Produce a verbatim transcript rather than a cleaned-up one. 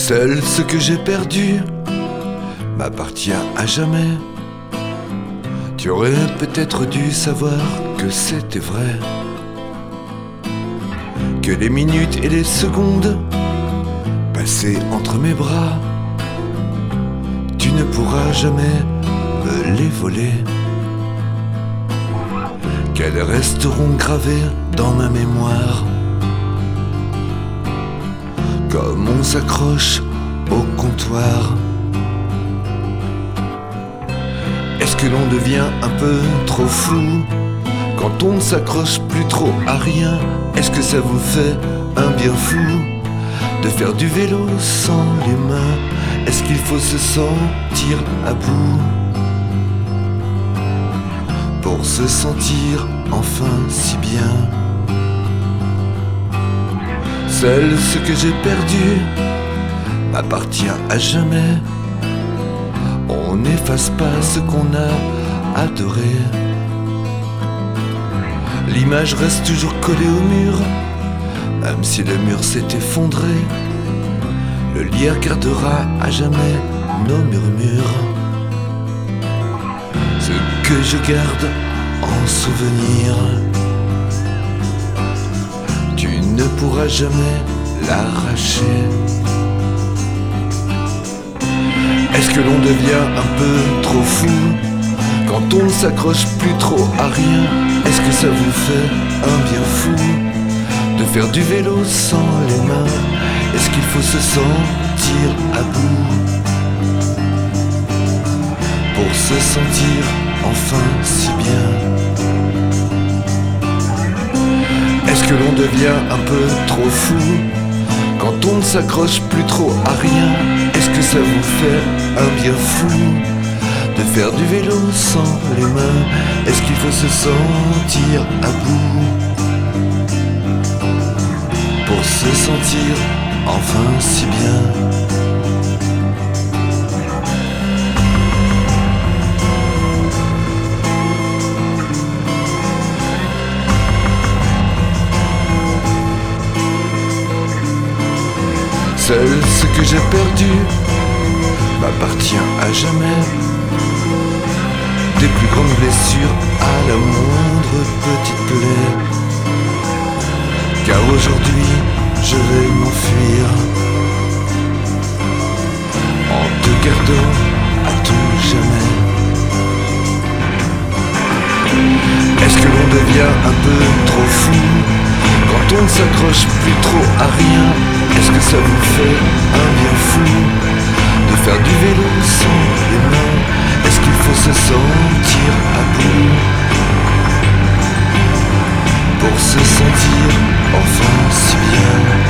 Seul ce que j'ai perdu m'appartient à jamais. Tu aurais peut-être dû savoir que c'était vrai, que les minutes et les secondes passées entre mes bras, tu ne pourras jamais me les voler, qu'elles resteront gravées dans ma mémoire, comme on s'accroche au comptoir. Est-ce que l'on devient un peu trop fou quand on ne s'accroche plus trop à rien? Est-ce que ça vous fait un bien fou de faire du vélo sans les mains? Est-ce qu'il faut se sentir à bout pour se sentir enfin si bien? Seul ce que j'ai perdu m'appartient à jamais. On n'efface pas ce qu'on a adoré. L'image reste toujours collée au mur, même si le mur s'est effondré. Le lierre gardera à jamais nos murmures, ce que je garde en souvenir. Tu ne pourras jamais l'arracher. Est-ce que l'on devient un peu trop fou quand on ne s'accroche plus trop à rien? Est-ce que ça vous fait un bien fou de faire du vélo sans les mains? Est-ce qu'il faut se sentir à bout pour se sentir enfin si bien? Est-ce que l'on devient un peu trop fou quand on ne s'accroche plus trop à rien? Est-ce que ça vous fait un bien fou de faire du vélo sans les mains? Est-ce qu'il faut se sentir à bout pour se sentir enfin si bien? Seul ce que j'ai perdu m'appartient à jamais. Des plus grandes blessures à la moindre petite plaie, car aujourd'hui je vais m'enfuir en te gardant à tout jamais. Est-ce que l'on devient un peu trop fou quand on ne s'accroche plus trop à rien? Est-ce que ça vous fait un bien fou de faire du vélo sans les mains? Est-ce qu'il faut se sentir à bout pour se sentir enfin si bien?